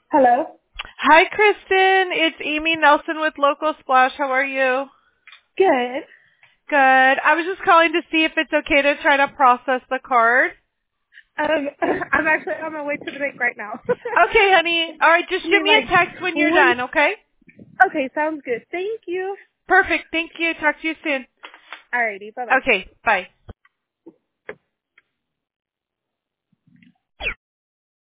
Hello. Hi, Kristen. It's Amy Nelson with Local Splash. How are you? Good. Good. I was just calling to see if it's okay to try to process the card. I'm actually on my way to the bank right now. Okay, honey. All right, just Give shoot me me a like text when you're 20. done, okay? Okay, sounds good. Thank you. Perfect. Thank you. Talk to you soon. Alrighty, bye bye. Okay, bye.